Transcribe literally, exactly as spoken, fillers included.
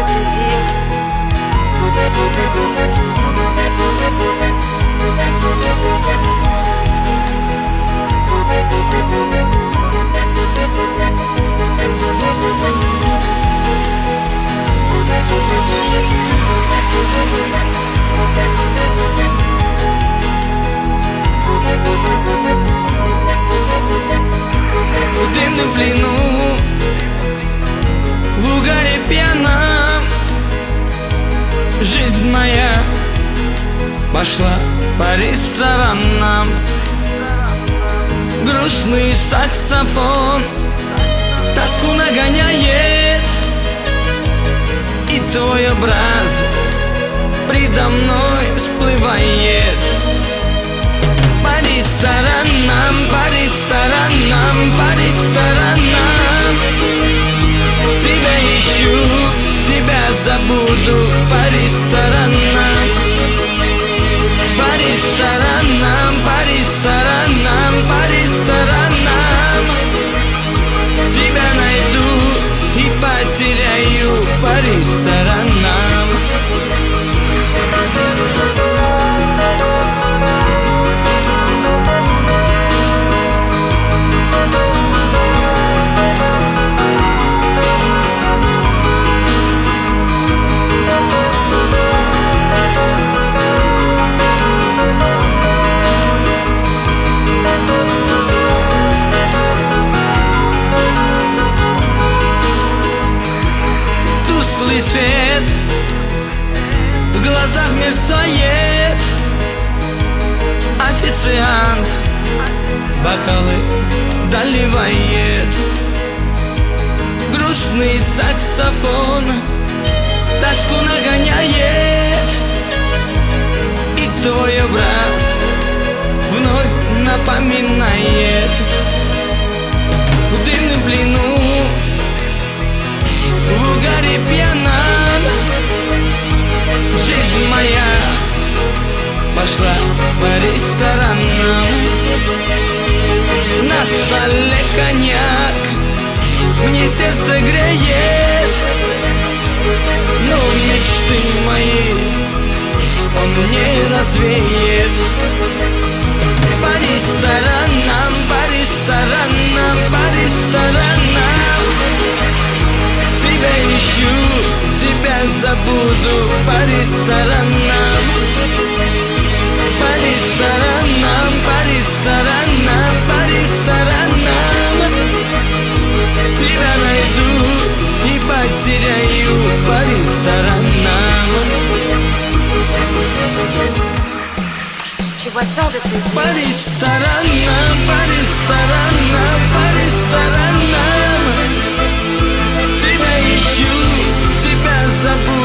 plaisir. В дымном плену, в угаре пьяном, жизнь моя пошла по ресторанам. Грустный саксофон тоску нагоняет, и твой образ предо мной всплывает. По ресторанам, по ресторанам, по ресторанам тебя ищу, тебя забуду. По ресторанам, по ресторанам, по ресторанам, по ресторанам тебя найду и потеряю. По ресторанам. Тусклый свет в глазах мерцает, официант бокалы доливает. Грустный саксофон тоску нагоняет, и твой образ вновь напоминает. В дымном плену, в угаре пьяном, жизнь моя пошла по ресторанам. На столе коньяк мне сердце греет, но мечты мои он не развеет. По ресторанам, по ресторанам, по ресторанам тебя ищу, тебя забуду. По ресторанам, по ресторанам, по ресторанам, по ресторанам тебя найду и потеряю. По ресторанам. Tu vois tant de plaisir. По ресторанам, по ресторанам, по ресторанам тебя ищу, тебя забуду.